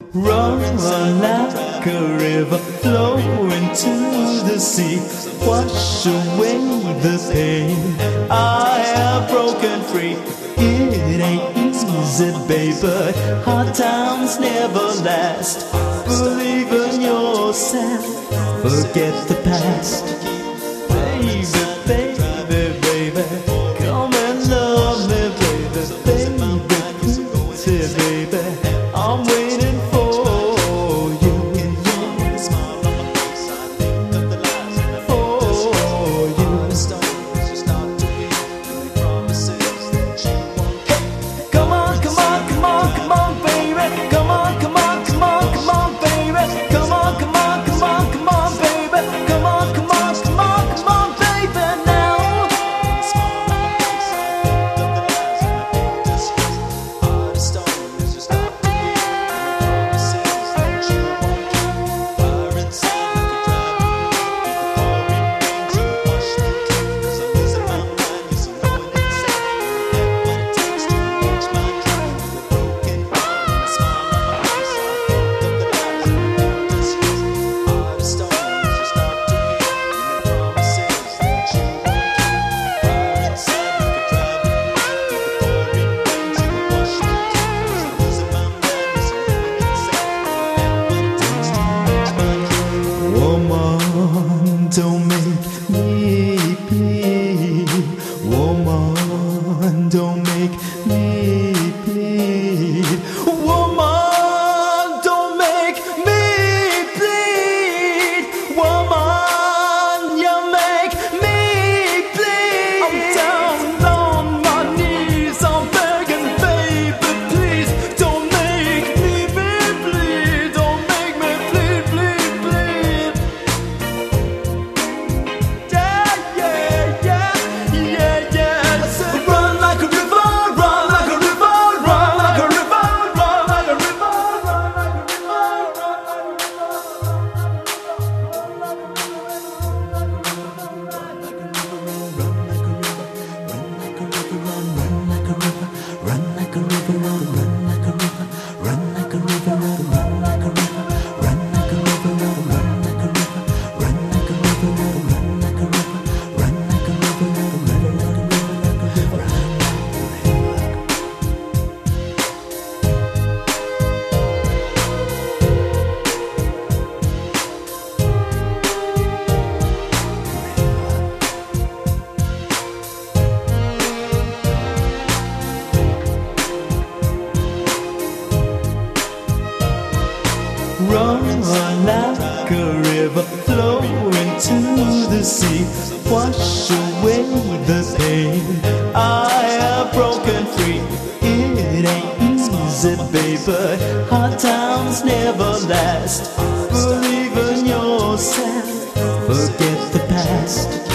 Run like a river, flow into the sea, wash away the pain. I have broken free. It ain't easy, baby. Hard times never last. Believe in yourself, forget the past. Baby, baby, baby, come and love me, baby, baby, pretty baby, I'm waiting for you, for you. Come on, come on, come on, come on, baby, come on, come on, come on, come on, baby, come on, come on, come on, come on, baby, come on, come on, come on, come on, baby, now. Woman, don't make me bleed. Woman, don't make me bleed. Woman, don't make me bleed. Woman, you make me bleed. I'm down on my knees, I'm begging, baby, please don't make me bleed. Don't make me bleed, bleed, bleed. Run like a river, run like a river, run like a river, run like a river, run like a Run like a river, flow into the sea, wash away the pain. I have broken free. It ain't easy, baby. Hard times never last. Believe in yourself, forget the past.